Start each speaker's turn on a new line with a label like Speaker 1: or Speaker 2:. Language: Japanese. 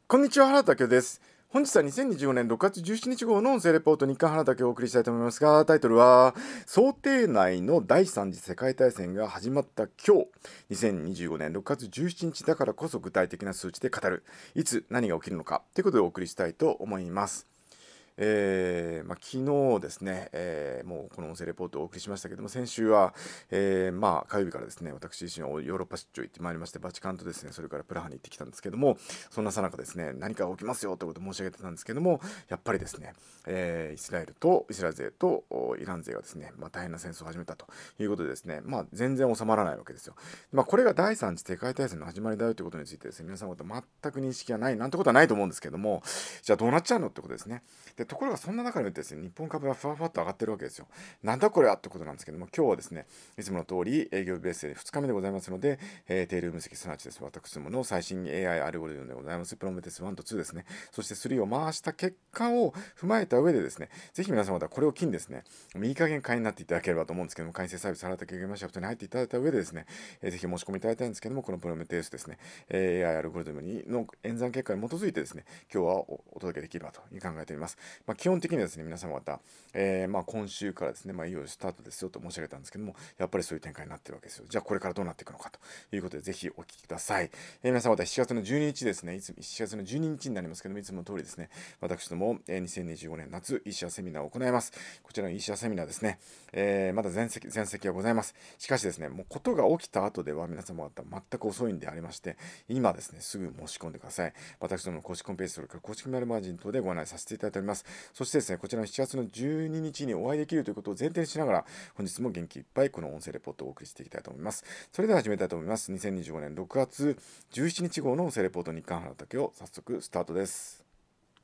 Speaker 1: こんにちは、原田明です。本日は2025年6月17日号の音声レポート日刊原田明をお送りしたいと思いますが、タイトルは、想定内の第三次世界大戦が始まった今日、2025年6月17日だからこそ具体的な数値で語る、いつ何が起きるのかということでお送りしたいと思います。昨日ですね、もうこの音声レポートをお送りしましたけども、先週は、火曜日からですね、私自身はヨーロッパ出張行ってまいりまして、バチカンとですね、それからプラハに行ってきたんですけども、そんなさなかですね、何か起きますよということを申し上げてたんですけども、やっぱりですね、イスラエル勢とイラン勢がですね、大変な戦争を始めたということでですね、全然収まらないわけですよ。これが第三次世界大戦の始まりだよということについてですね、皆さん方全く認識がないなんてことはないと思うんですけども、じゃあどうなっちゃうのってことですね。でところがそんな中でですね、日本株がふわふわっと上がってるわけですよ。なんだこれはってことなんですけども、今日はですね、いつもの通り営業ベースで2日目でございますので、定量分析すなわちです、私どもの最新 AI アルゴリズムでございます、プロメテス1と2ですね、そして3を回した結果を踏まえた上でですね、ぜひ皆様方これを機にですね、いい加減会員になっていただければと思うんですけども、会員制サービス払った経験まシャフトに入っていただいた上でですね、ぜひ申し込みいただきたいんですけども、このプロメテウスですね、AI アルゴリズムの演算結果に基づいてですね、今日はお届けできればという考えております。基本的にはですね、皆様方、今週からですね、いよいよスタートですよと申し上げたんですけども、やっぱりそういう展開になっているわけですよ。じゃあこれからどうなっていくのかということで、ぜひお聞きください。皆様方、7月の12日ですね、7月の12日になりますけども、いつもの通りですね、私ども、2025年夏 e シェアセミナーを行います。こちらの e シェアセミナーですね、まだ全席はございます。しかしですね、もうことが起きた後では皆様方全く遅いんでありまして、今ですね、すぐ申し込んでください。私どもの公式ホームページ、それから公式メールマージン等でご案内させていただいております。そしてですね、こちらの7月の12日にお会いできるということを前提にしながら、本日も元気いっぱいこの音声レポートをお送りしていきたいと思います。それでは始めたいと思います。2025年6月17日号の音声レポート日刊原武を早速スタートです。